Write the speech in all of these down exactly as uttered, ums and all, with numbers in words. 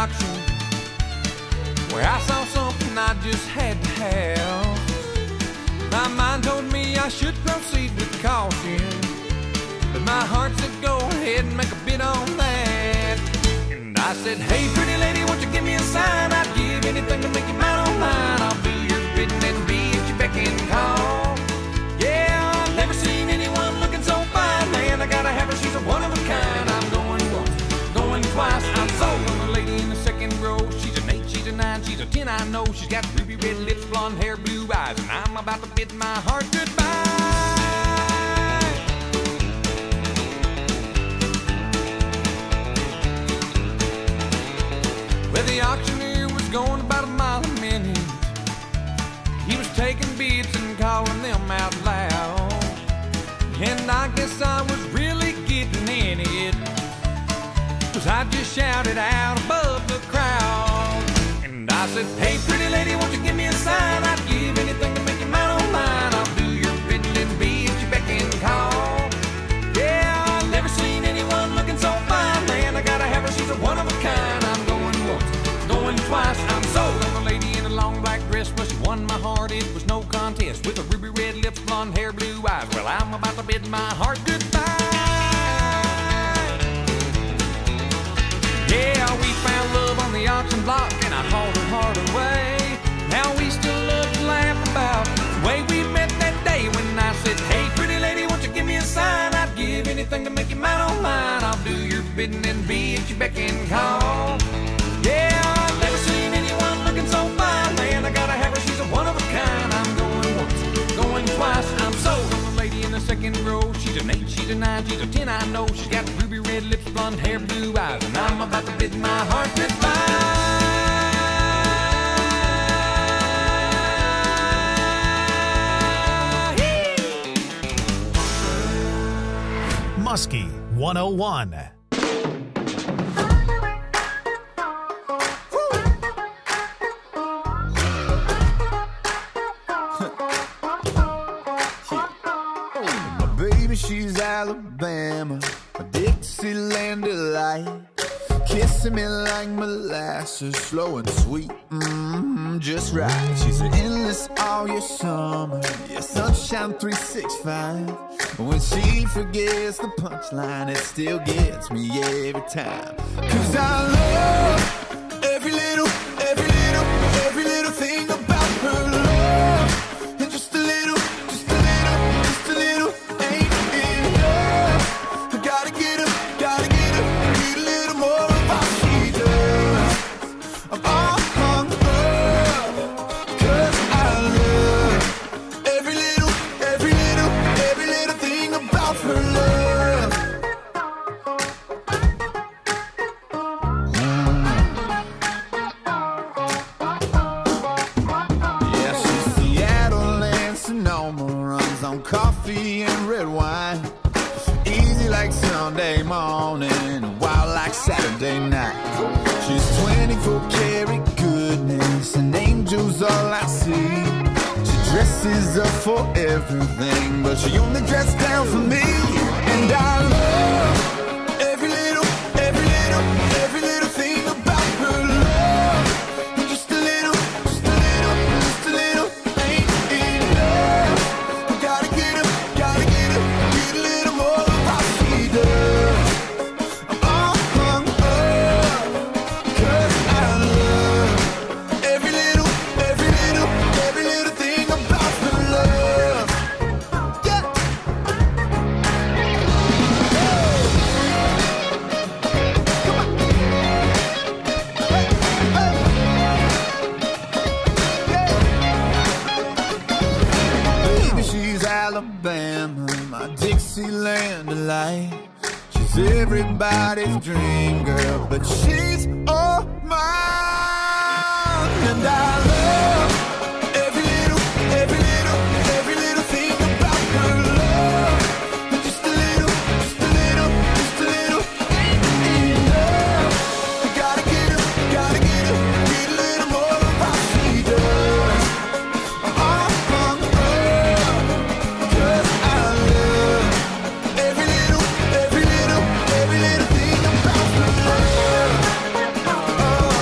auction where I saw something I just had to have. My mind told me I should proceed with caution, but my heart said go ahead and make a bid on that. And I said, hey pretty lady, won't you give me a sign? I'd give anything to make you mine on mine. I'll do your bidding and be at your beck and call. Yeah, I've never seen anyone looking so fine, man. I gotta have her, she's a one of a kind. I'm going once, going twice, I'm sold on the lady in the second row. She's an eight, she's a nine, she's a ten, I know. She's got ruby red lips, blonde hair, blue eyes, and I'm about to bid my heart goodbye. Well, the auctioneer was going about a mile a minute. He was taking bids and calling them out loud, and I guess I was really getting in it, 'cause I just shouted out above the crowd. And I said, hey pretty lady, won't you give me a sign? I'd give anything to make you mine on mine. I'll do your bidding and be at your beck and call. Yeah, I've never seen anyone looking so fine, man. I gotta have her, she's a one of a kind. I'm going once, going twice, I'm sold on the lady in a long black dress. Well, she won my heart, it was no contest, with a ruby red lips, blonde hair, blue eyes. Well, I'm about to bid my heart goodbye. Yeah, we found love on the auction block, and I hauled her heart away. Now we still love to laugh about the way we met that day when I said, hey pretty lady, won't you give me a sign? I'd give anything to make you mine on mine. I'll do your bidding and be at your beck and call. Yeah, I've never seen anyone looking so fine, man. I gotta have her, she's a one of a kind. I'm going once, going twice, I'm sold on the lady in the second row. She's an eight, she's a nine, she's a ten, I know. She's got ruby red lips, blonde hair, blue eyes, and I'm about to bid my heart goodbye. Muskie one oh one. She's Alabama, a Dixieland delight, kissing me like molasses, slow and sweet, mm-hmm, just right. She's an endless all year summer, yeah, sunshine three sixty-five. When she forgets the punchline, it still gets me every time. 'Cause I love every little, every little, every little thing about her love, and just a little, just a little, just a little. Coffee and red wine, easy like Sunday morning, wild like Saturday night. She's twenty-four karat goodness, and angels all I see. She dresses up for everything, but she only dresses down for me. And I love every little, every little, every little thing about her love. And just a little, just a little, just a little ain't enough. Gotta get her, gotta get her, get a little more of how she does. I'm all hung up, 'cause I love every little, every little, every little thing about her love. Yeah. Come on. Hey, hey. Yeah. Baby, she's Alabama, my Dixieland delight. She's everybody's dream girl, but she's all mine. And I love every little, every little, every little thing about her love. And just a little, just a little, just a little ain't enough. I gotta get her, gotta get her, get a little more of how she does. I'm all hung up, 'cause I love every little, every little, every little thing about her love. Oh,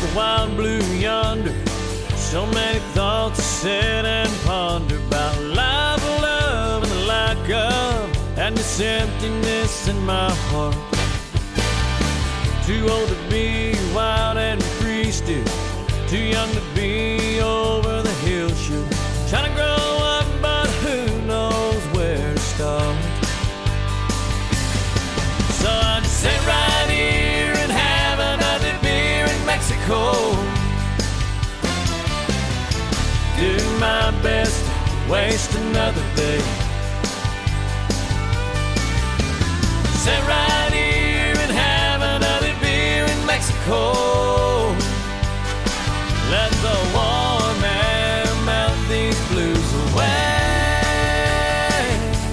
the wild blue yonder. So many thoughts to sit and ponder about life, love, and the lack of, and this emptiness in my heart. Too old to be wild and free still, too young to be over the hill shoot. Trying to grow up, but who knows where to start. So I just sit right here and have another beer in Mexico. Do my best to waste another day. Sit right here and have another beer in Mexico. Let the warm air melt these blues away.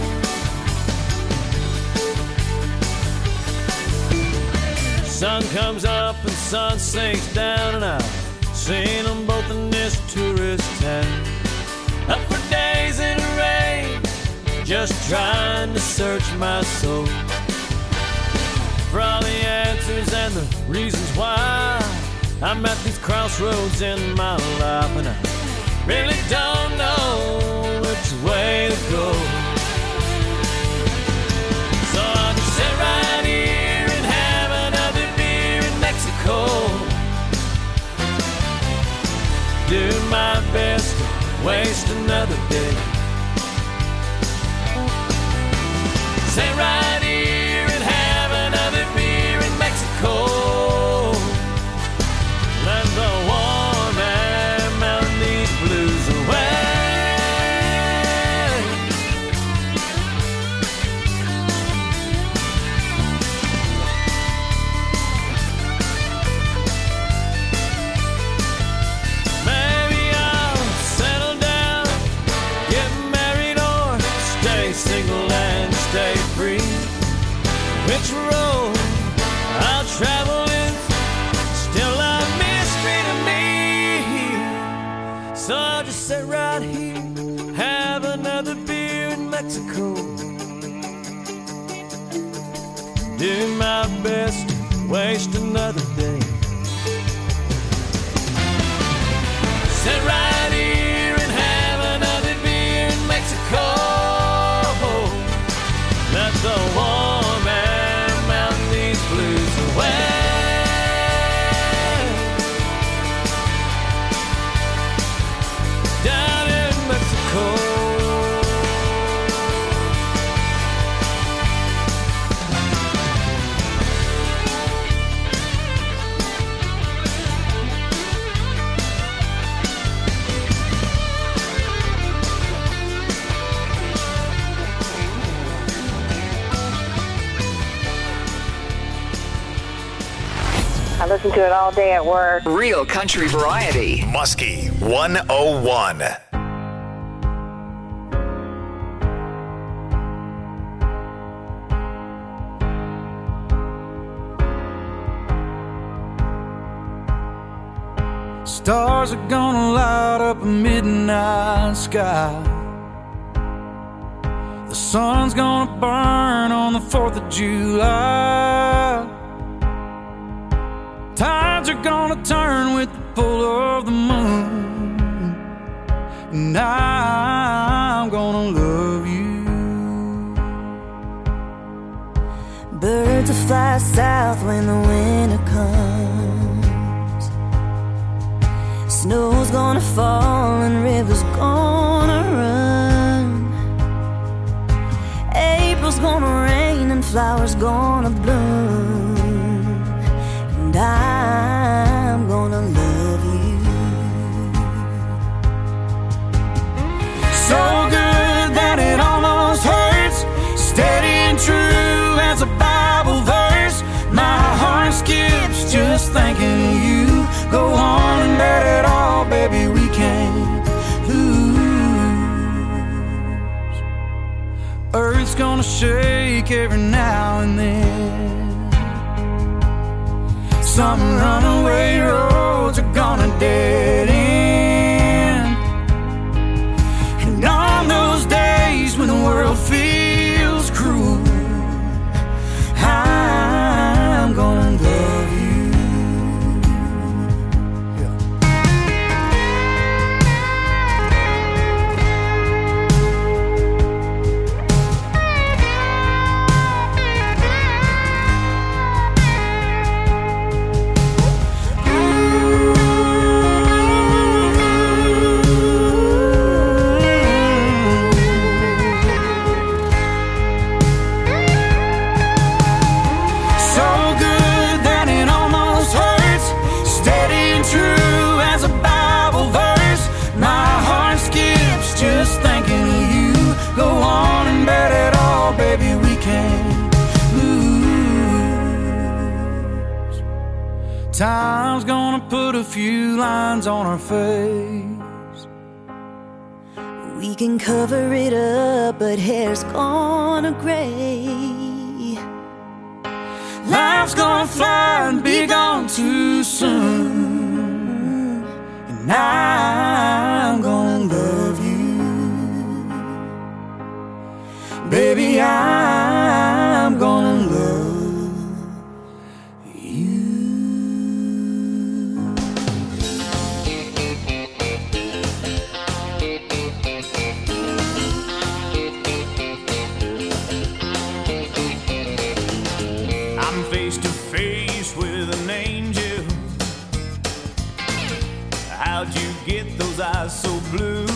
Sun comes up and sun sinks down, and I've seen them both in this tourist town. Up for days in the rain, just trying to search my soul for all the answers and the reasons why I'm at these crossroads in my life, and I really don't know which way to go. So I'll just sit right here and have another beer in Mexico. Do my best to waste another day. Sit right here and have another beer in Mexico. Let the warm air melt these blues away. Maybe I'll settle down, get married, or stay single and stay free. Which road I'll travel is still a mystery to me. So I'll just sit right here, have another beer in Mexico. Do my best to waste another day. Sit right here and have another beer in Mexico. Let the warm air melt these blues away. Down in Mexico. I listen to it all day at work. Real country variety. Muskie one oh one. Stars are gonna light up a midnight sky. The sun's gonna burn on the fourth of July. Tides are gonna turn with the pull of the moon, and I'm gonna love you. Birds will fly south when the winter comes. Snow's gonna fall and rivers gonna run. April's gonna rain and flowers gonna bloom. I'm gonna love you. So good that it almost hurts, steady and true as a Bible verse. My heart skips just thinking of you. Go on and bet it all, baby, we can't lose. Earth's gonna shake every now and then. Some runaway roads are gonna dead end. And on those days when the world feels cruel, I'm gonna love you. gonna put a few lines on our face. We can cover it up, but hair's gonna gray. Life's gonna fly and be gone too soon, and I'm gonna love you, baby, I'm gonna love you. Face to face with an angel. How'd you get those eyes so blue?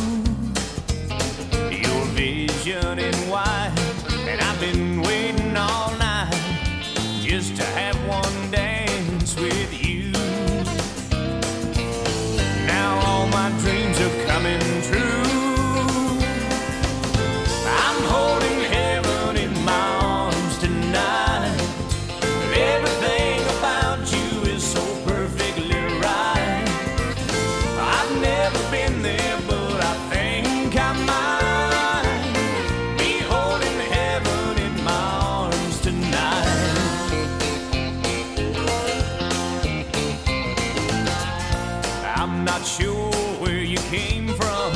Your vision in white, and I've been waiting all night just to have one dance with you. Now all my dreams are coming true. I'm holding heaven in my arms tonight. Everything about you is so perfectly right. I've never been there, but I think I might be holding heaven in my arms tonight. I'm not sure where you came from,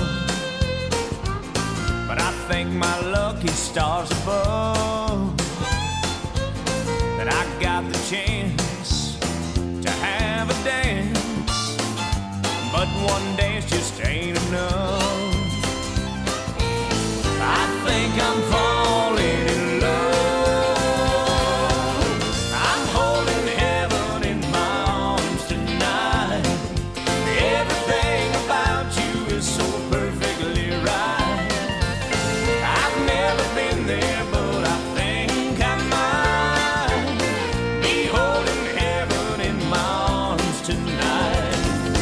but I thank my lucky stars above that I got the chance to have a dance, but one dance just ain't enough. I think I'm falling in love. I'm holding heaven in my arms tonight. Everything about you is so perfectly right. I've never been there, but I think I might be holding heaven in my arms tonight.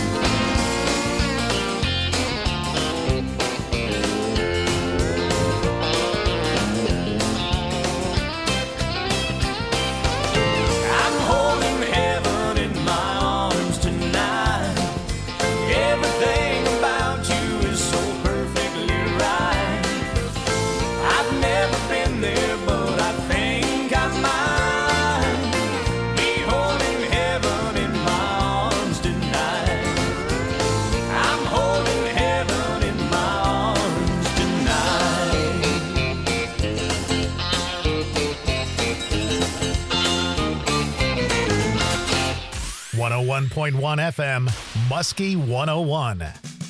I'm holding heaven in my arms tonight. Everything about you is so perfectly right. I've never been there, but I think I might be holding heaven in my arms tonight. I'm holding heaven in my arms tonight. one oh one point one F M, Muskie one oh one.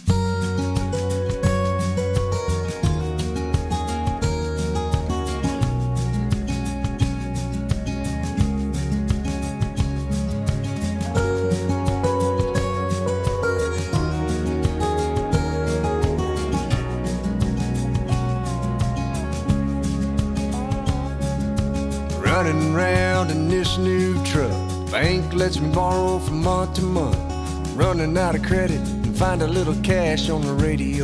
Running around in this new truck. Bank lets me borrow from month to month. Running out of credit and find a little cash on the radio.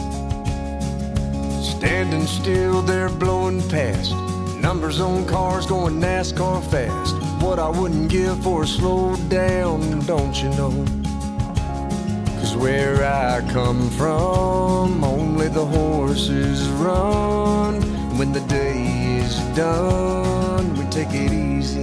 Standing still there blowing past. Numbers on cars going NASCAR fast. What I wouldn't give for a slow down, don't you know? Cause where I come from, only the horses run. When the day is done, we take it easy.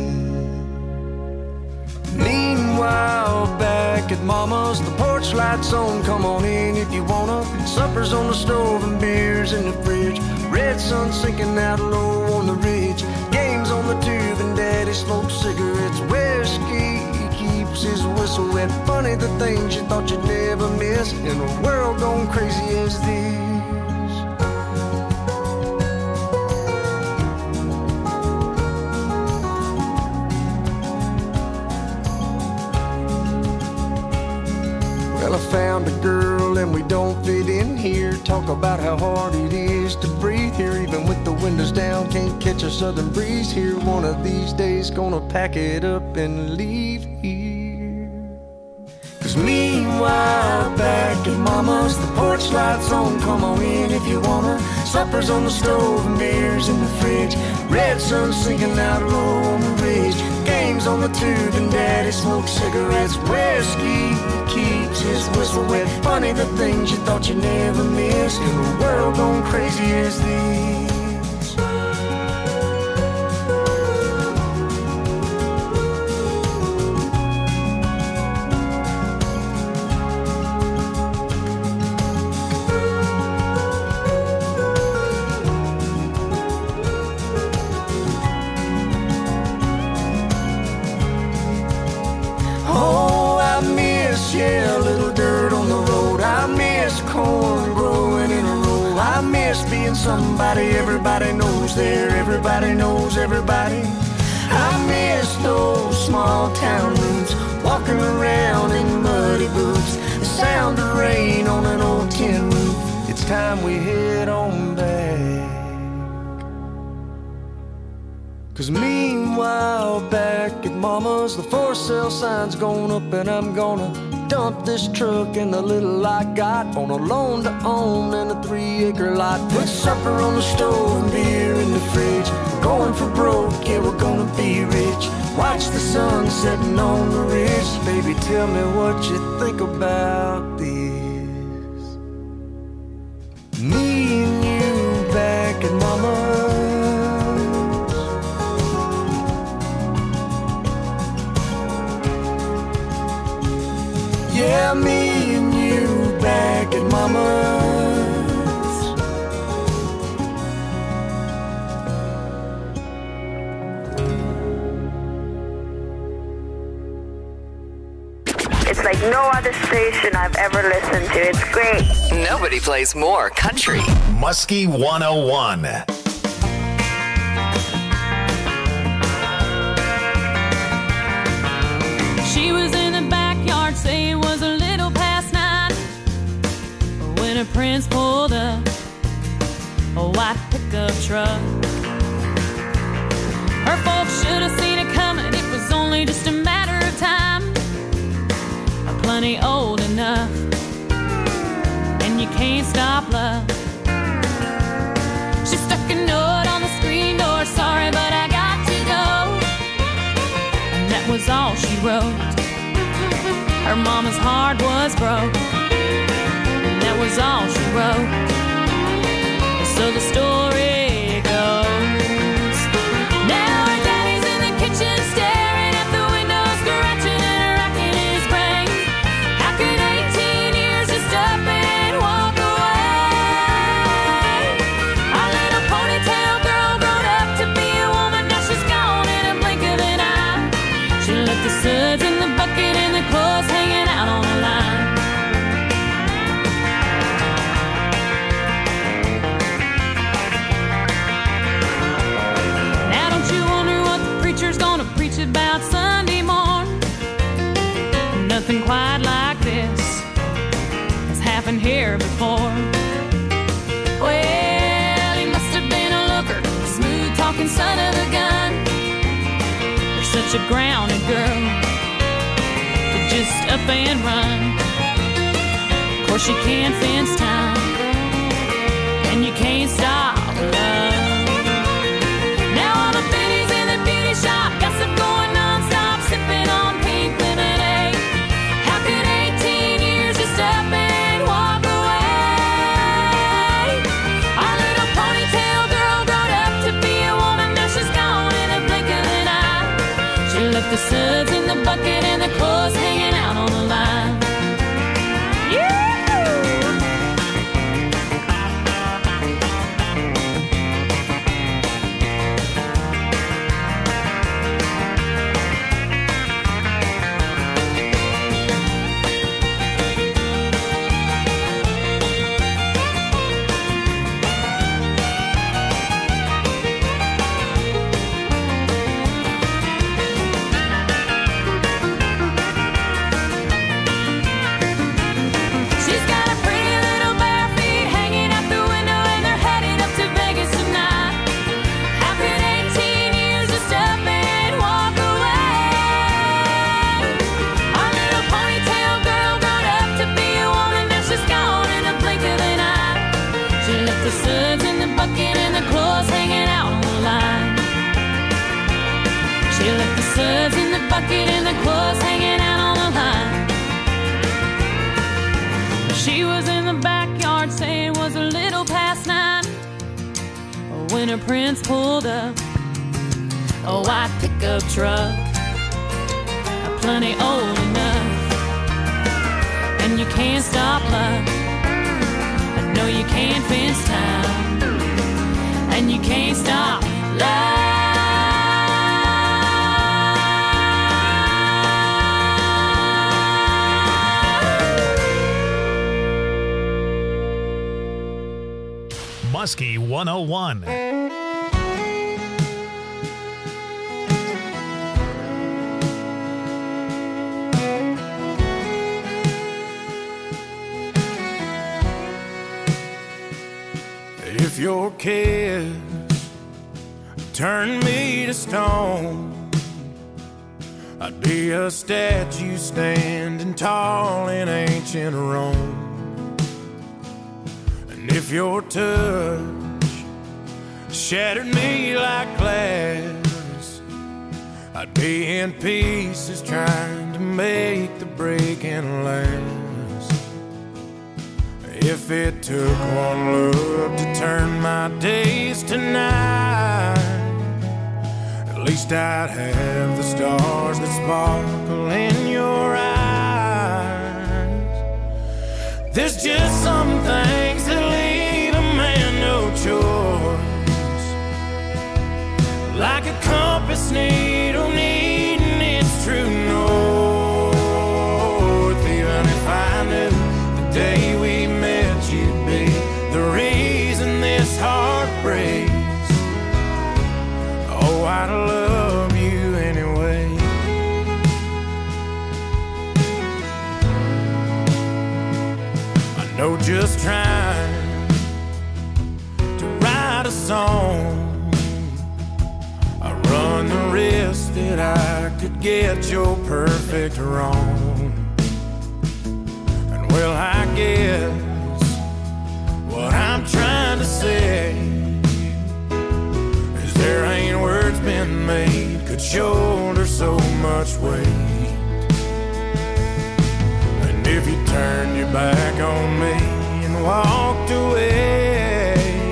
Meanwhile, back at Mama's, the porch lights on, come on in if you wanna. Supper's on the stove and beers in the fridge. Red sun sinking out low on the ridge. Games on the tube and Daddy smokes cigarettes. Whiskey keeps his whistle wet. Funny the things you thought you'd never miss in a world gone crazy as this. Well, I found a girl and we don't fit in here. Talk about how hard it is to breathe here. Even with the windows down, can't catch a southern breeze here. One of these days gonna pack it up and leave here. Cause meanwhile, back at Mama's, the porch lights on, come on in if you wanna. Supper's on the stove and beers in the fridge. Red sun sinking out low on the ridge. games on the tube and Daddy smokes cigarettes. Whiskey keeps his whistle wet. Funny the things you thought you never missed in a world gone crazy as these. Yeah, a little dirt on the road. I miss corn growing in a row. I miss being somebody everybody knows there. Everybody knows everybody. I miss those small town roots, walking around in muddy boots, the sound of rain on an old tin roof. It's time we head on back. 'Cause meanwhile back at Mama's, the for sale sign's gone up and I'm gonna dump this truck and the little I got on a loan to own and a three acre lot. Put supper on the stove and beer in the fridge. We're going for broke, yeah, we're gonna be rich. Watch the sun setting on the ridge. Baby, tell me what you think about this. Me and you back at Mama's. Yeah, me and you back at Mama's. It's like no other station I've ever listened to. It's great. Nobody plays more country. Muskie one oh one. She was in the backyard, say it was a little past nine, when her prince pulled up a white pickup truck. Her folks should have seen it coming. It was only just a matter of time. Plenty old enough, and you can't stop love. She stuck a note on the screen door, sorry, but I got to go. And that was all she wrote. Her mama's heart was broke, and that was all she wrote. So the story goes. Now her daddy's in the kitchen staring at the window, scratching and racking his brain. How could eighteen years just up and walk away? Our little ponytail girl grown up to be a woman, now she's gone in a blink of an eye. She left the suds in the bucket and the clothes hanging out on the line. Now don't you wonder what the preacher's gonna preach about Sunday morn? Nothing quite like this has happened here before. Well, he must have been a looker, a smooth talking son of a gun. You're such a grounded girl, just up and run. Of course you can't fence time, and you can't stop love. Now all the biddies in the beauty shop, gossip going non-stop, sipping on pink lemonade. How could eighteen years just up and walk away? Our little ponytail girl grown up to be a woman, now she's gone in a blink of an eye. She left the suds in the bucket and the clothes hanging out on the line. Yeah! when her prince pulled up. A white pickup truck, plenty old enough. And you can't stop luck. No, you can't fence time. And you can't stop love. Muskie one oh one. If your kiss turned me to stone, I'd be a statue standing tall in ancient Rome. And if your touch shattered me like glass, I'd be in pieces trying to make the breaking last. If it took one look to turn my days to night, at least I'd have the stars that sparkle in your eyes. There's just some things that leave a man no choice, like a compass needle needing its true north. Even if I knew the day we you'd be the reason this heart breaks, oh, I'd love you anyway. I know just trying to write a song, I run the risk that I could get your perfect wrong. And well, I guess what I'm trying to say is there ain't words been made could shoulder so much weight. And if you turned your back on me and walked away,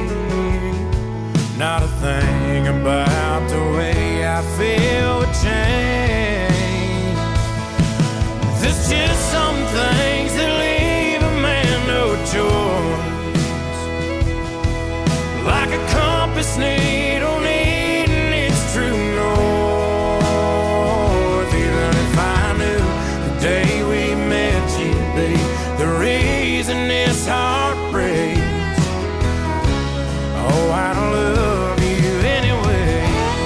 not a thing about the way I feel would change. There's just some things that leave a man no choice, like a compass needle needing its true north. Even if I knew the day we met you'd be the reason this heart breaks, oh, I'd love you anyway.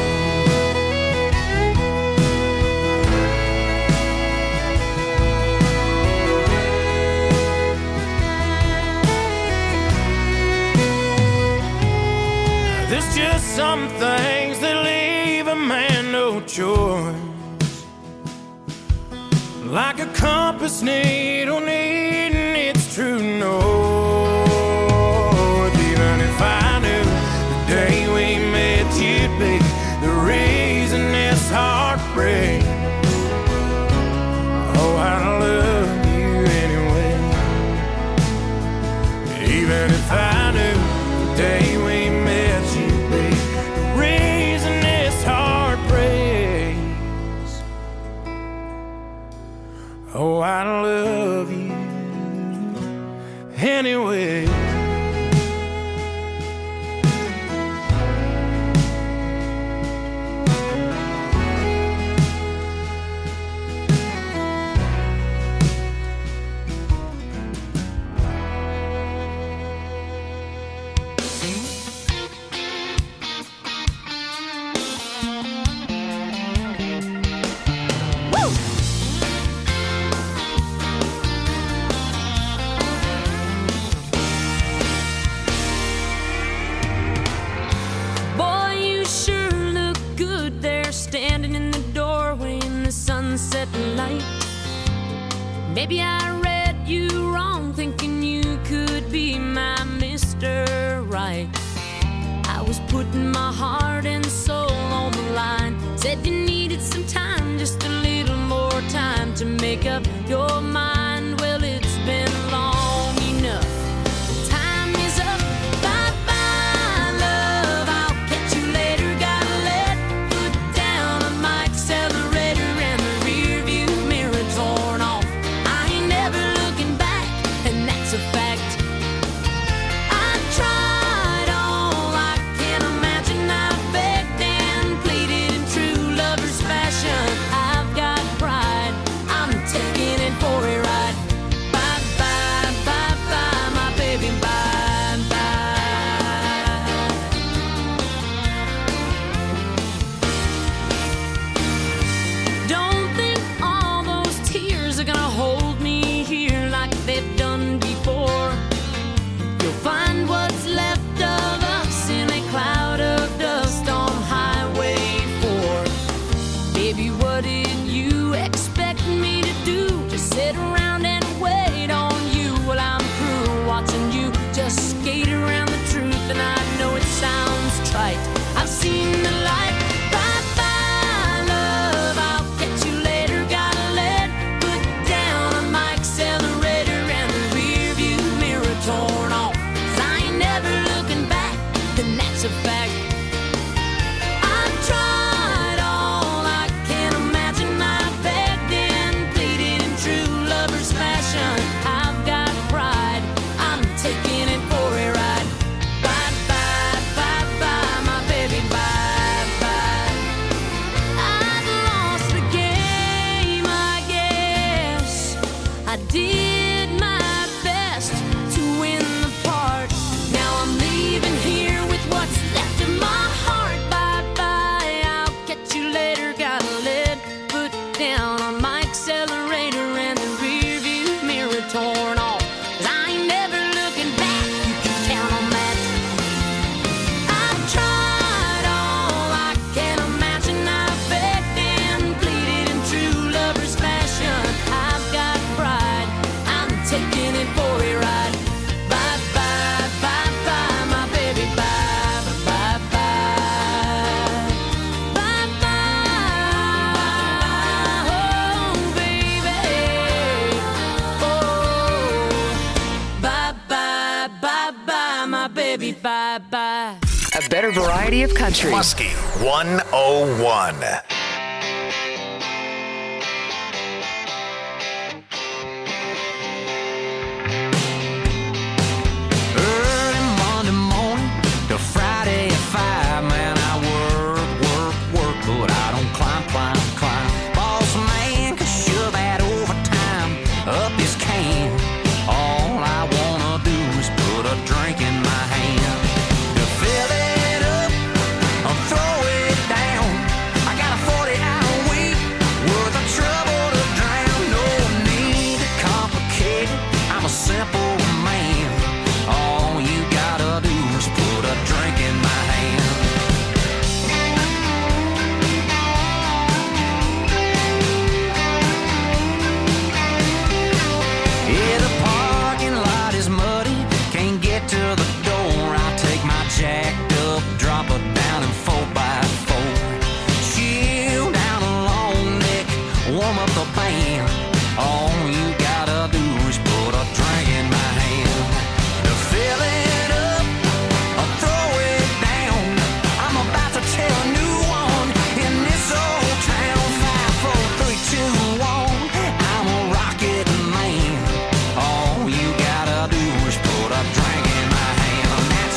There's just some things that leave a man no choice, like a compass needle needing its true north. Even if I knew the day we met you'd be the reason this heart breaks, oh, I'd love you anyway. Even if I knew the day we met you'd be the reason this heart breaks, oh, I love you anyway. Maybe I read you wrong, thinking you could be my Mister Right. I was putting my heart and soul on the line. Said you needed some time, just a little more time to make up your mind. Well, it's been long enough. Time is up. Bye-bye, love. I'll did my best to win the part. Now I'm leaving here with what's left of my heart. Bye bye, I'll catch you later. Got a lead foot down on my accelerator and the rear view mirror torn off. 'Cause I ain't never looking back, you can count on that. I've tried all I can imagine. I've begged and pleaded in true lover's fashion. I've got pride, I'm taking it for a ride. Bye bye, bye bye, my baby, bye bye bye. Bye bye, oh baby. Oh, bye bye, bye bye, my baby, bye bye. A better variety of country. Muskie one oh one. Early Monday morning to Friday at five, man, I work, work, work, but I don't climb, climb, climb. Boss man can shove that overtime up his can. All I wanna do is put a drink in my hand. To fill it up or throw it down. I got a forty hour week worth of trouble to drown. No need to complicate it, I'm a simple man. All you gotta do is put a drink in my hand. Yeah, the parking lot is muddy, can't get to the door. I'll take my jacked up, drop it down in four by four. Chill down a long neck, warm up the band. All you gotta do is put a drink in my hand. To fill it up or throw it down, I'm about to tell a new one in this old town. Five, four, three, two, one, I'm a rocket man. All you gotta do is put a drink in my hand. That's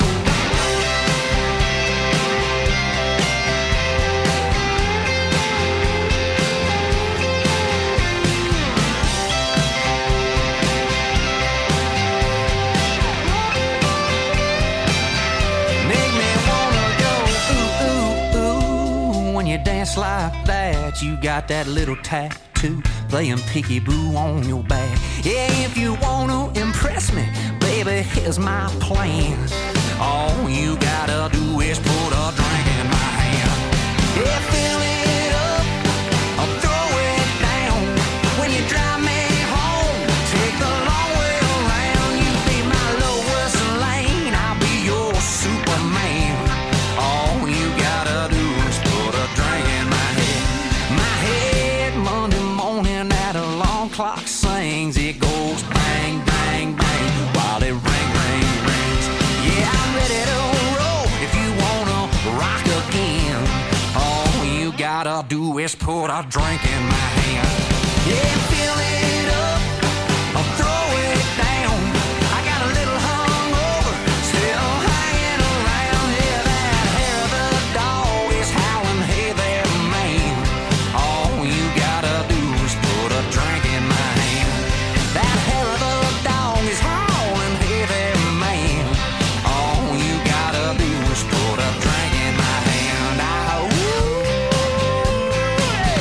make me wanna go ooh, ooh, ooh. When you dance like that, you got that little tattoo playing peekaboo on your back. Yeah, if you wanna impress me, baby, here's my plan. All you gotta do is put a drink in my hand. Yeah, fill it up or throw it down. When you drive me home, take the long way around. You be my Lois Lane, I'll be your Superman. All you gotta do is put a drink in my head. My head Monday morning, that alarm clock sings. It goes bang, bang, bang while it ring, ring, rings. Yeah, I'm ready to roll if you wanna rock again. All you gotta do is put a drink in my hand. Yeah, fill it up or throw it down. I got a little hungover, still hanging around. Yeah, that hair of the dog is howling, hey there, man. All you gotta do is put a drink in my hand. That hair of the dog is howling, hey there, man. All you gotta do is put a drink in my hand. Ah, ooh, hey.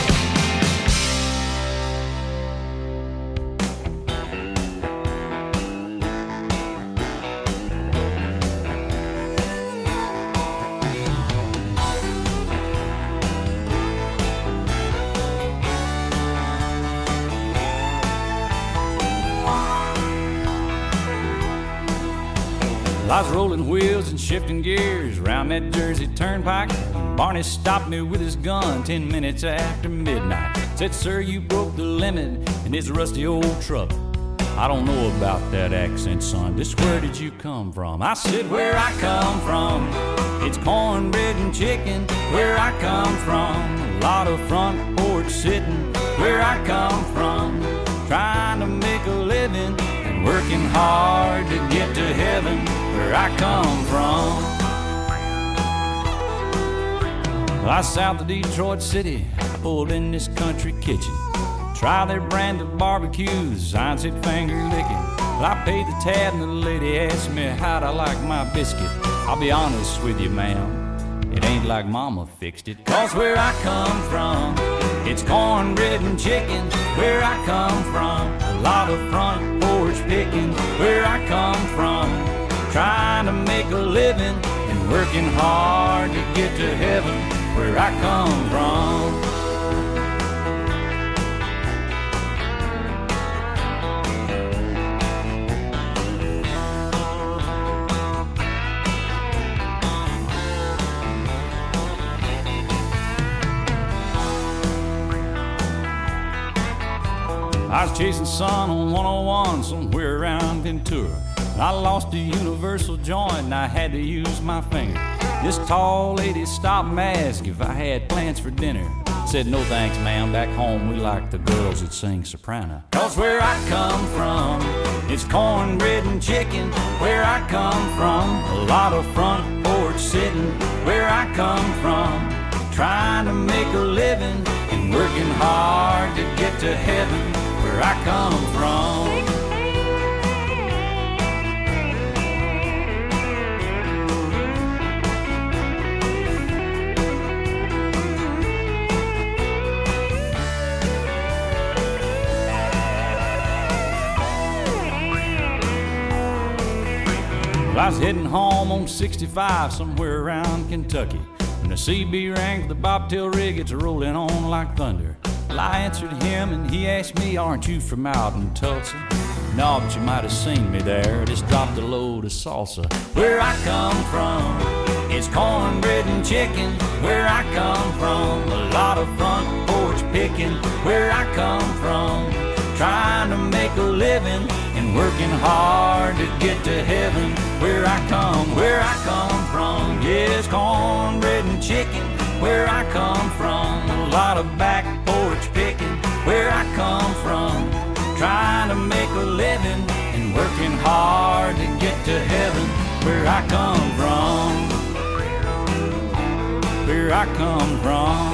I was rolling wheels and shifting gears around that Jersey Turnpike. Barney stopped me with his gun ten minutes after midnight. Said, sir, you broke the limit in this rusty old truck. I don't know about that accent, son. Just where did you come from? I said, where I come from, it's cornbread and chicken. Where I come from, a lot of front porch sitting. Where I come from, trying to make a living and working hard to get to heaven. Where I come from, I south of Detroit City, pulled in this country kitchen. Try their brand of barbecue, the sign said finger licking. Well, I paid the tab and the lady asked me how'd I like my biscuit. I'll be honest with you, ma'am, it ain't like mama fixed it. Cause where I come from, it's cornbread and chicken. Where I come from, a lot of front porch picking. Where I come from, trying to make a living and working hard to get to heaven. Where I come from. I was chasing sun on one oh one somewhere around Ventura. I lost a universal joint and I had to use my finger. This tall lady stopped and asked if I had plans for dinner. Said, no thanks, ma'am, back home we like the girls that sing soprano. Cause where I come from, it's cornbread and chicken. Where I come from, a lot of front porch sitting. Where I come from, trying to make a living and working hard to get to heaven. Where I come from. Well, I was heading home on sixty-five somewhere around Kentucky when the C B rang for the bobtail rig. It's rolling on like thunder. Well, I answered him and he asked me, aren't you from out in Tulsa? No, but you might have seen me there. Just dropped a load of salsa. Where I come from, it's cornbread and chicken. Where I come from, a lot of front porch picking. Where I come from, trying to make a living and working hard to get to heaven. Where I come, where I come from, yes, cornbread and chicken. Where I come from, a lot of back porch picking. Where I come from, trying to make a living and working hard to get to heaven. Where I come from, where I come from,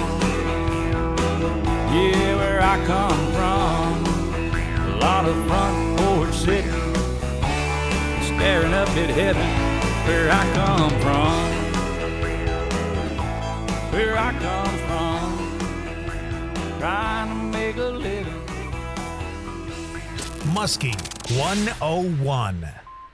yeah, where I come from, a lot of front porch sitting, staring up at heaven. Where I come from, where I come from, trying to make a living. Muskie one oh one.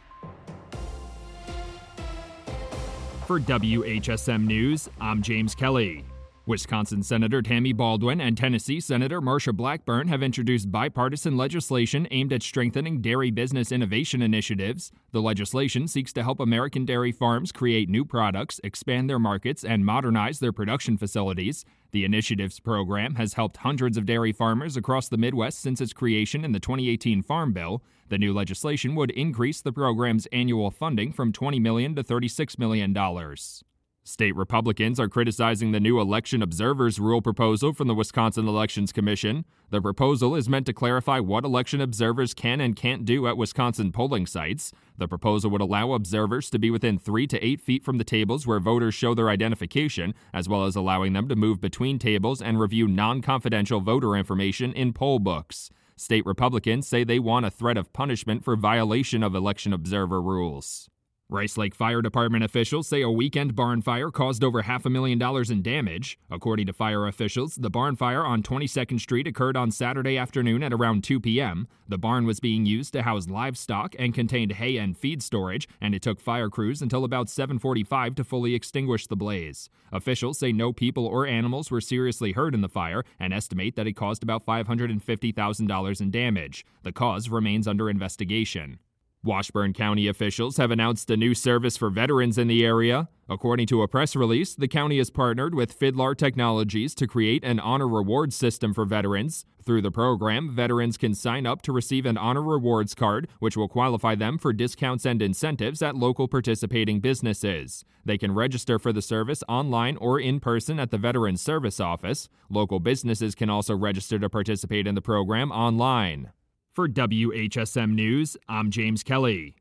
For W H S M News, I'm James Kelly. Wisconsin Senator Tammy Baldwin and Tennessee Senator Marsha Blackburn have introduced bipartisan legislation aimed at strengthening dairy business innovation initiatives. The legislation seeks to help American dairy farms create new products, expand their markets, and modernize their production facilities. The initiatives program has helped hundreds of dairy farmers across the Midwest since its creation in the twenty eighteen Farm Bill. The new legislation would increase the program's annual funding from twenty million dollars to thirty-six million dollars. State Republicans are criticizing the new election observers rule proposal from the Wisconsin Elections Commission. The proposal is meant to clarify what election observers can and can't do at Wisconsin polling sites. The proposal would allow observers to be within three to eight feet from the tables where voters show their identification, as well as allowing them to move between tables and review non-confidential voter information in poll books. State Republicans say they want a threat of punishment for violation of election observer rules. Rice Lake Fire Department officials say a weekend barn fire caused over half a million dollars in damage. According to fire officials, the barn fire on twenty-second Street occurred on Saturday afternoon at around two p.m. The barn was being used to house livestock and contained hay and feed storage, and it took fire crews until about seven forty-five to fully extinguish the blaze. Officials say no people or animals were seriously hurt in the fire and estimate that it caused about five hundred fifty thousand dollars in damage. The cause remains under investigation. Washburn County officials have announced a new service for veterans in the area. According to a press release, the county has partnered with Fidlar Technologies to create an honor reward system for veterans. Through the program, veterans can sign up to receive an honor rewards card, which will qualify them for discounts and incentives at local participating businesses. They can register for the service online or in person at the Veterans Service Office. Local businesses can also register to participate in the program online. For W H S M News, I'm James Kelly.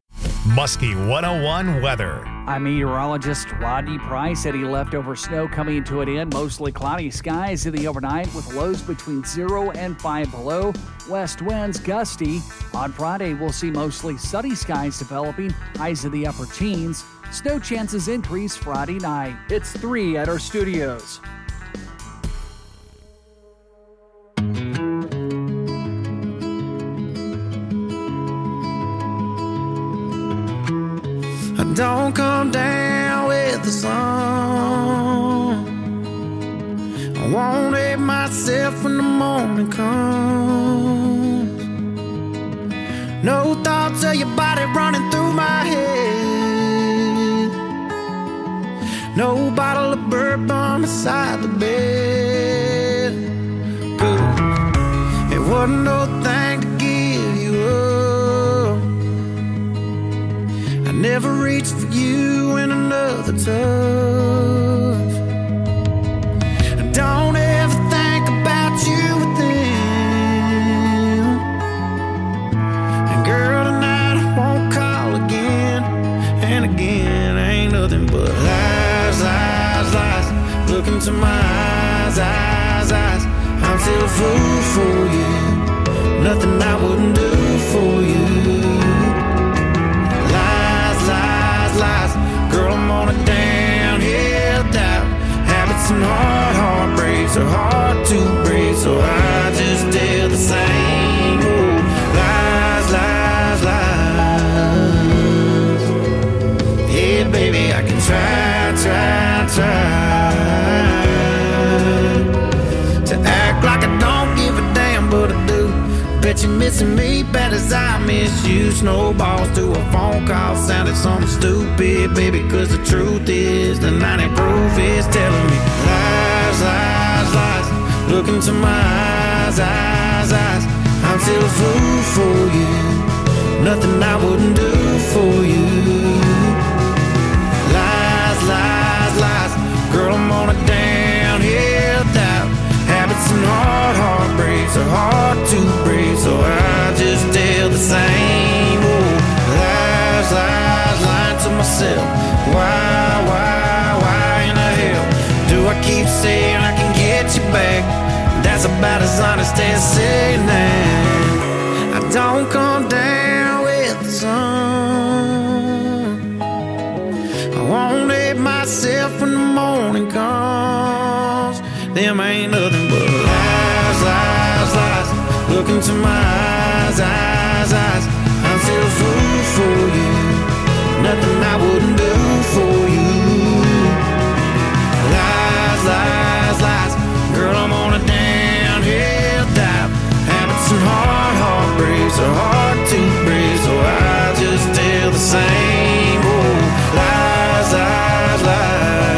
Muskie one oh one weather. I'm meteorologist Rodney Price. Any leftover snow coming to an end. Mostly cloudy skies in the overnight with lows between zero and five below. West winds gusty. On Friday, we'll see mostly sunny skies developing. Highs in the upper teens. Snow chances increase Friday night. It's three at our studios. Don't come down with the sun. I won't hate myself when the morning comes. No thoughts of your body running through my head. No bottle of bourbon beside the bed. Good. It wasn't no thing to give you up. Never reached for you in another touch. Don't ever think about you with them. And girl, tonight I won't call again. And again, ain't nothing but lies, lies, lies. Look into my eyes, eyes, eyes. I'm still a fool for you. Nothing I wouldn't do for you. Lies. Girl, I'm on a downhill dive. Habits and hard heartbreaks are hard to break, so I just tell the same old lies, lies, lies. Yeah, baby, I can try, try, try to act like I don't give a damn, but I do. Bet you're missing me bad as I miss you. Snowballs to a phone call sounded something stupid, baby, cause the truth is the ninety proof is telling me lies, lies, lies. Look into my eyes, eyes, eyes. I'm still a fool for you. Nothing I wouldn't do for you. Lies, lies, lies. Girl, I'm on a downhill dive. Habits and hard heartbreaks are hard to break, so I just tell the same old lies, lies, lying to myself. Why, why, why in the hell do I keep saying I can get you back? That's about as honest as saying that I don't come down with the sun. I won't hate myself when the morning comes. Them ain't nothing but lies, lies, lies. Look into my eyes, eyes, eyes. I'm still a fool for you. Nothing I wouldn't do for you. Lies, lies, lies. Girl, I'm on a downhill dive. Habits and hard heartbreaks are hard to break, so I just tell the same old lies, lies, lies.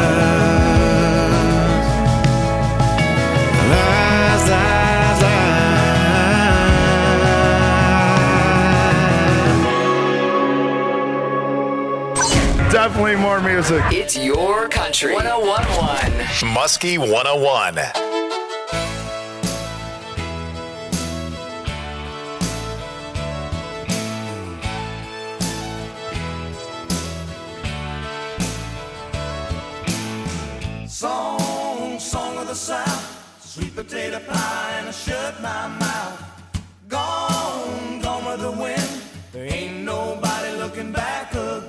Definitely more music. It's your country. one oh one point one. Muskie one oh one. Song, song of the South, sweet potato pie and I shut my mouth. Gone, gone with the wind. There ain't nobody looking back again.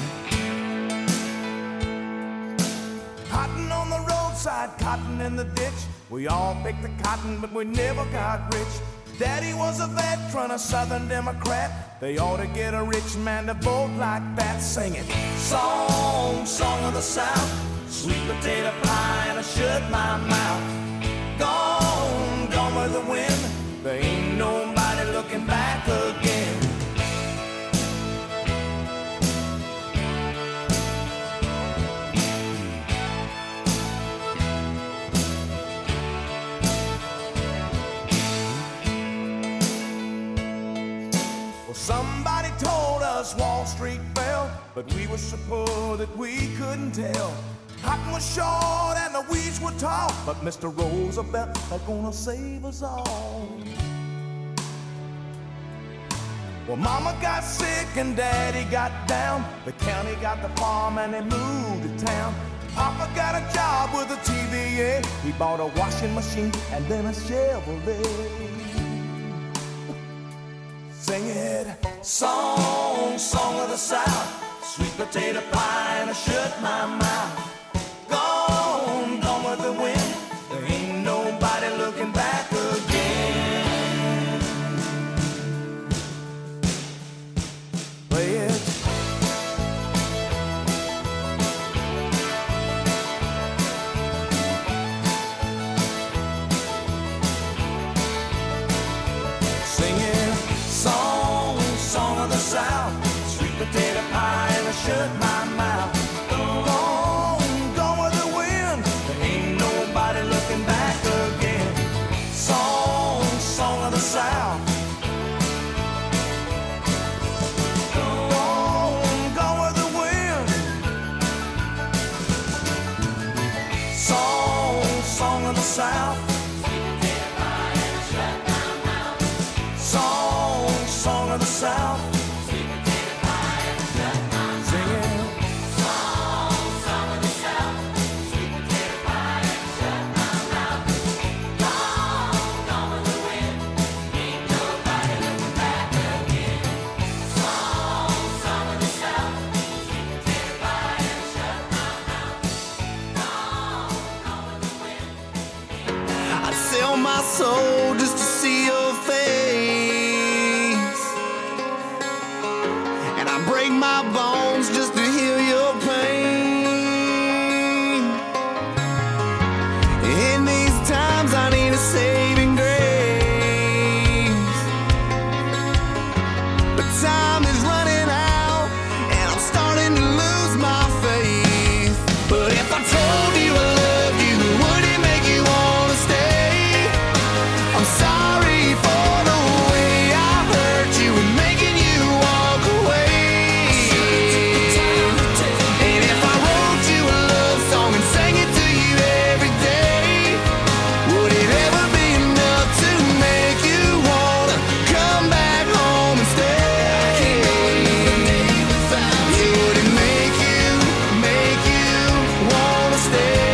Cotton on the roadside, cotton in the ditch. We all picked the cotton, but we never got rich. Daddy was a veteran, a Southern Democrat. They ought to get a rich man to vote like that. Sing it. Song, song of the South, sweet potato pie and I shut my mouth. Gone, gone with the wind. There ain't nobody looking back again. Well, somebody told us Wall Street fell, but we were so poor that we couldn't tell. Cotton was short and the weeds were tall, but Mister Roosevelt is gonna save us all. Well, Mama got sick and Daddy got down. The county got the farm and they moved to town. Papa got a job with a T V A. He bought a washing machine and then a Chevrolet. Sing it, song, song of the South, sweet potato pie and I shut my mouth. Gone, gone with the wind, there ain't nobody looking back again. Play it. South, sweet potato pie and I shut my mouth. Gone, gone with the wind, there ain't nobody looking back again. Song, song of the South. Gone, gone with the wind. Song, song of the South. Sweet potato pie and I shut my mouth. Song, song of the South. My soul just to see your face, and I break my bones just to hear your pain. In these times I need a saving grace, but time is running out and I'm starting to lose my faith. But if I told you I loved you, would it make you wanna stay? I'm sorry for the way I hurt you and making you walk away. And if I wrote you a love song and sang it to you every day, would it ever be enough to make you wanna come back home and stay? Yeah, would it make you, make you wanna stay?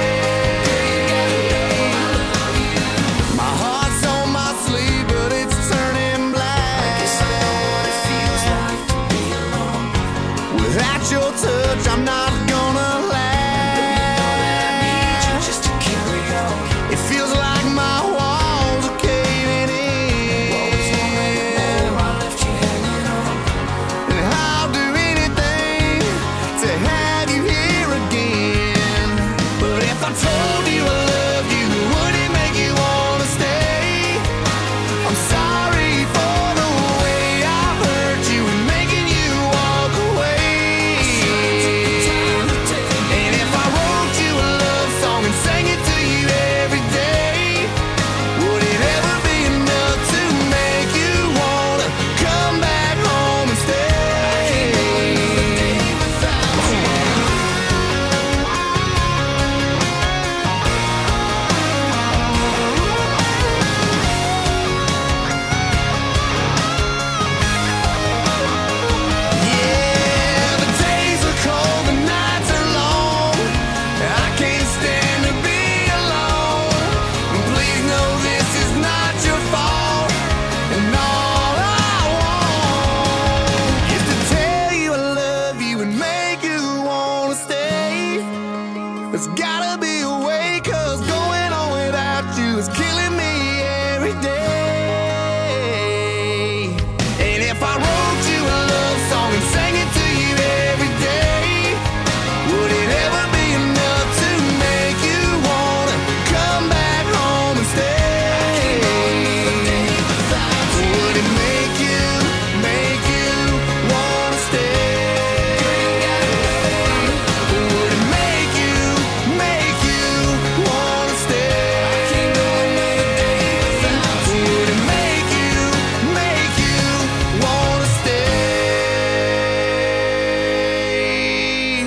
My heart's on my sleeve, but it's turning black. I guess I know what it feels like to be alone. Without your touch, I'm not gonna last. I need you just to carry on. It feels like my walls are caving in. What was more, I left you hanging on. And I'll do anything to have you here again. But if I told you I loved you, would it make you wanna stay? I'm sorry for the way I hurt you and making you walk away. And if I wrote you a love song and sang it to you every day, would it ever be enough to make you wanna come back home and stay? Yeah, the days are cold, the nights are long. I can't stand to be alone. Please know this is not your fault. And all I want is to tell you I love you and make you wanna stay. There's gotta be a way, 'cause going on without you is killing me every day. And if I wrote you a love song and sang it to you every day, would it ever be enough to make you wanna come back home and stay? Would it make you, make you wanna stay? Would it make you, make you wanna stay? Would it make you, make you wanna stay?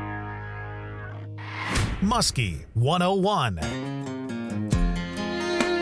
Muskie one oh one.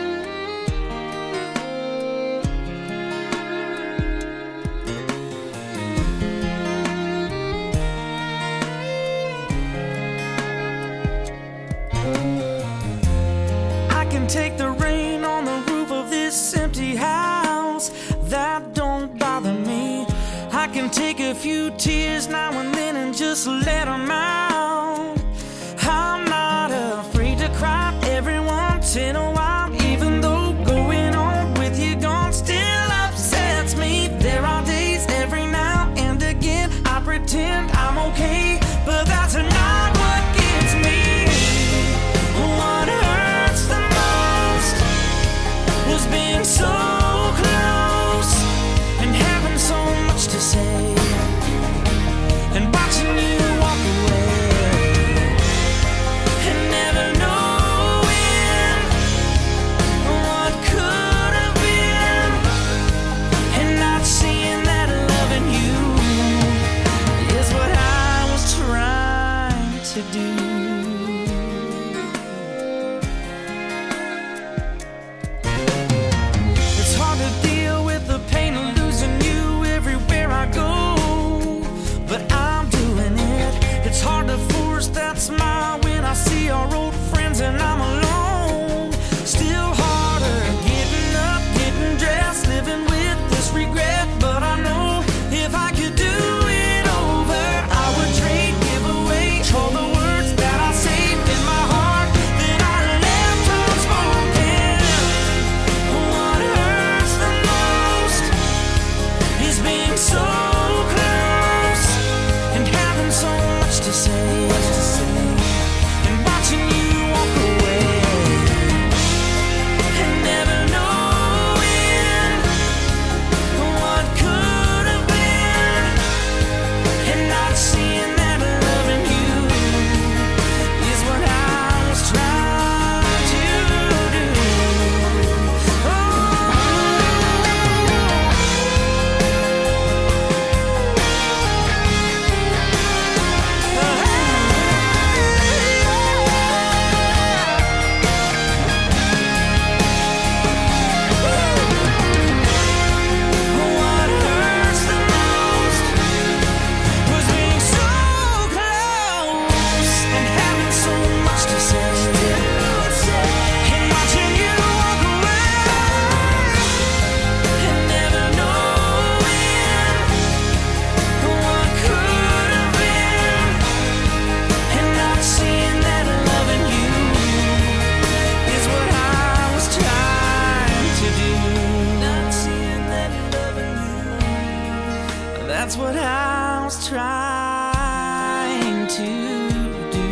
few tears now and then and just let them out. I'm not afraid to cry every once in a while, even though going on with you gone still upsets me. There are days every now and again I pretend I'm okay, but that's not what gets me. What hurts the most was being so close and having so much to say, and watching you walk away and never knowing what could have been, and not seeing that loving you is what I was trying to do. It's hard to deal with the pain of losing you everywhere I go, but I'm doing it. It's hard to force that smile when I see our old friends and I'm alone. Still harder getting up, getting dressed, living with this regret, but I know if I could do it over, I would trade, give away all the words that I saved in my heart that I left unspoken. What hurts the most is being so close and having so much to say, and watching you walk away and never knowing what could have been, and not seeing that loving you is what I was trying to do. What hurts the most was being so close and having so much to say, and watching you walk away and never knowing what could have been, and not seeing that loving you is what I was trying to do. Not seeing that loving you, that's what I was trying to do.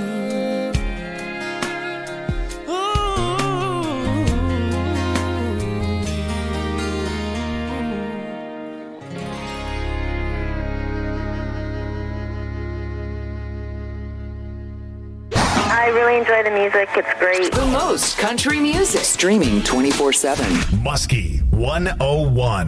I really enjoy the music. It's great. The most country music. Streaming twenty-four seven. Muskie one oh one.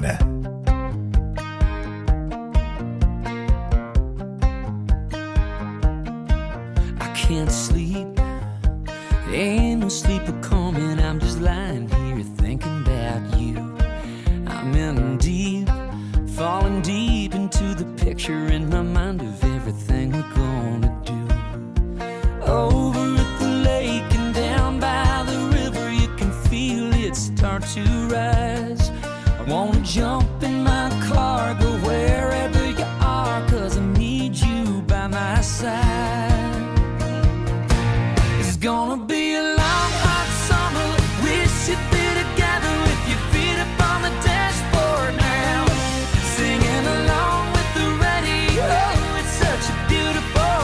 I can't sleep. Ain't no sleep a coming. I'm just lying here thinking about you. I'm in deep, falling deep into the picture in my mind of everything we're gonna do. Over at the lake and down by the river, you can feel it start to rise. I wanna jump in my car, go wherever you are, 'cause I need you by my side. It's gonna be a long, hot summer. Wish you'd be together with your feet up on the dashboard now, singing along with the radio. It's such a beautiful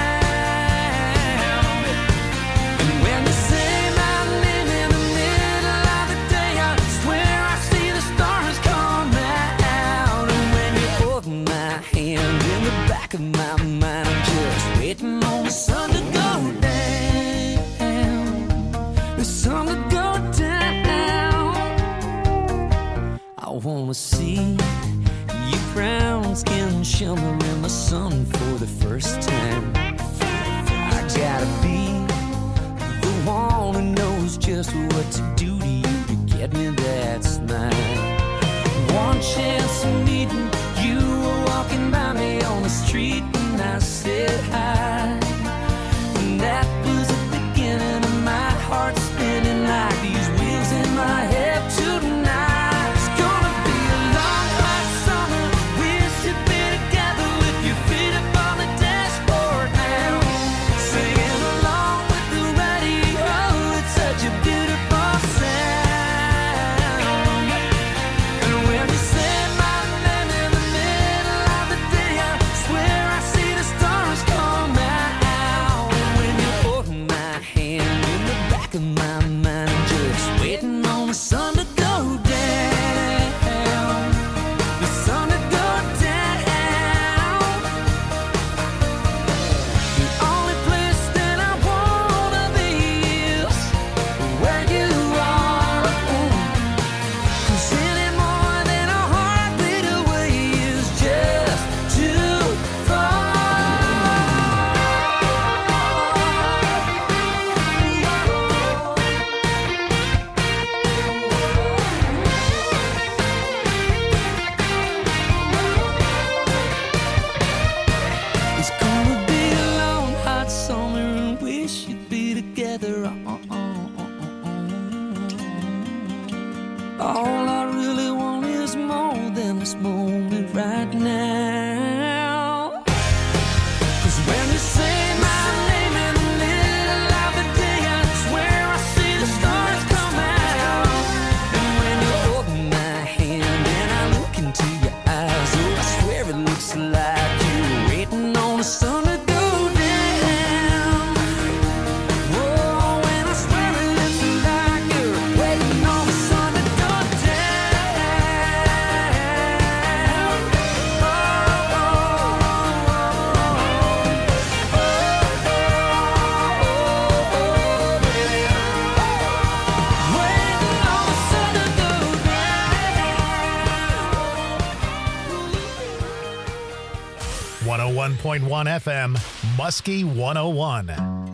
sound. And when you say my name in the middle of the day, I swear I see the stars come out. And when you hold my hand in the back of my mind, I'm just waiting on the sun to go down. The sun to go down. I wanna see your brown skin shimmer in the sun for the first time. I gotta be the one who knows just what to do to you to get me that smile. One chance of meeting you, were walking by me on the street, and I said hi. And that was the beginning of my heart spinning like these wheels in my head tonight. It's gonna be a long, hot summer. Wish you'd be together. All I really want is more than this moment right now. 'Cause when you say my name in the middle of the day, I swear I see the stars come out. And when you hold my hand and I look into your eyes, oh, I swear it looks like you're waiting on the sun to go down. Whoa, and I swear it looks like you're waiting on the sun to go down. Oh, oh, one oh one point one F M, Muskie one oh one.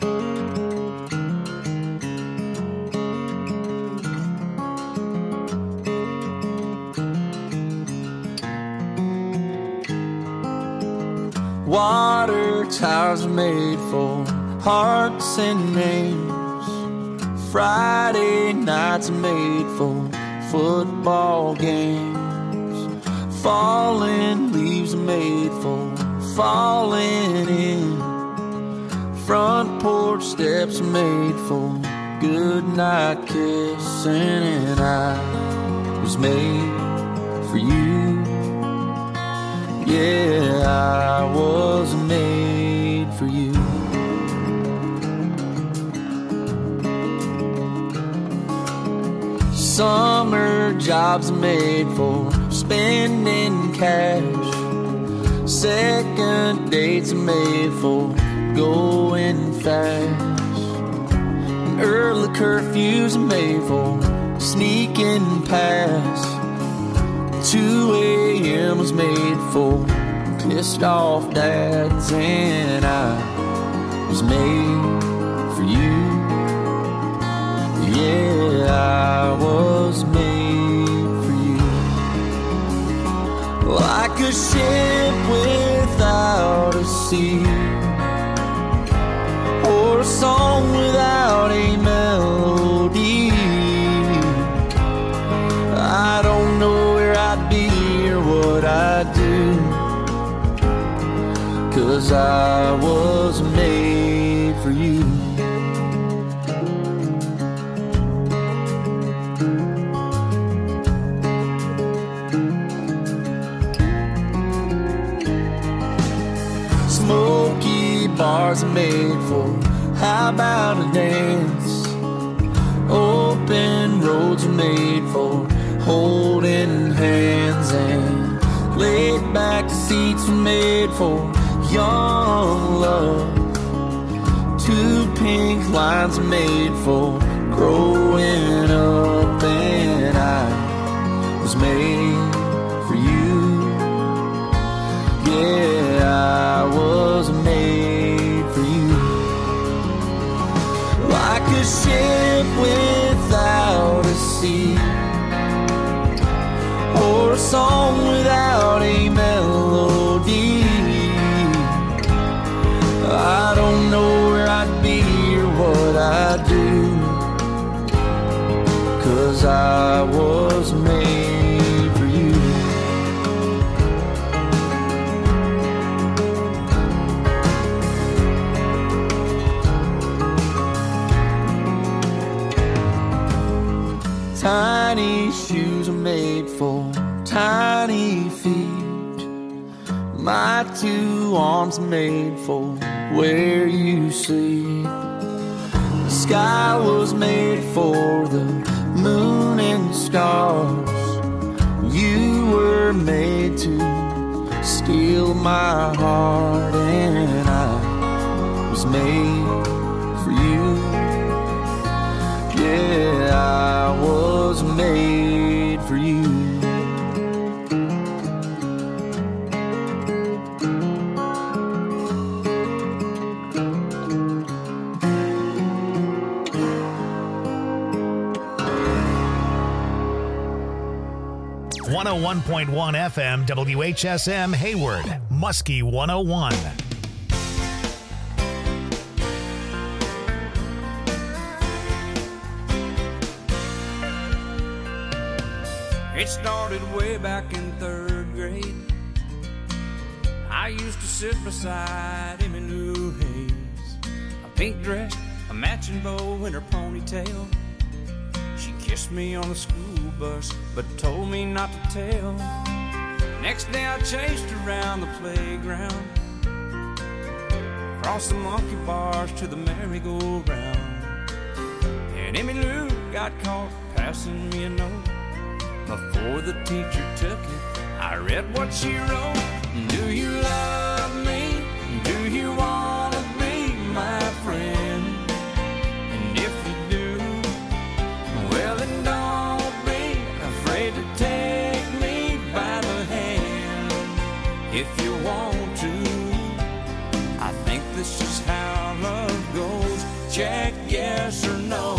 Water towers are made for hearts and names. Friday nights are made for football games. Falling leaves are made for falling in. Front porch steps are made for good night kissing. And I was made for you. Yeah, I was made for you. Summer jobs are made for spending cash. Second dates are made for going fast. Early curfews are made for sneaking past. two a.m. was made for pissed off dads. And I was made for you. Yeah, I was made for you. Like a ship without a sea, or a song without a melody. I don't know where I'd be or what I'd do, 'cause I was made for you. Smoky bars are made for how about a dance. Open roads are made for holding hands. And laid back seats are made for young love. Two pink lines are made for growing up. And I was made for you. Yeah, I was made for you. Like a ship without a sea, or a song without a melody. I don't know where I'd be or what I'd do, 'cause I was made for you. Tiny shoes are made for tiny feet. My two arms are made for where you sleep. The sky was made for the moon and stars. You were made to steal my heart. And I was made for you. Yeah, I was made for you. one oh one point one F M, W H S M Hayward, Muskie one oh one. It started way back in third grade. I used to sit beside Emmy Lou Hayes, a pink dress, a matching bow in her ponytail. She kissed me on the school bus, but told me not to tell. Next day I chased her around the playground, across the monkey bars to the merry-go-round. And Emmy Lou got caught passing me a note. Before the teacher took it, I read what she wrote. Do you love me? Do you want to be my friend? And if you do, well then don't be afraid to take me by the hand. If you want to, I think this is how love goes. Check yes or no.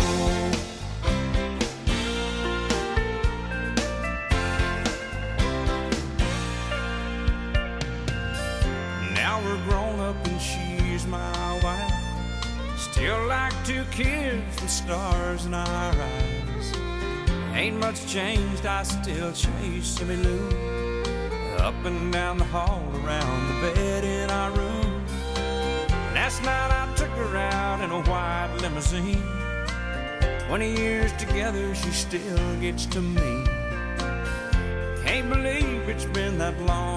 We're grown up and she's my wife. Still like two kids with stars in our eyes. Ain't much changed, I still chase Emmy Lou up and down the hall, around the bed in our room. Last night I took her out in a white limousine. Twenty years together, she still gets to me. Can't believe it's been that long.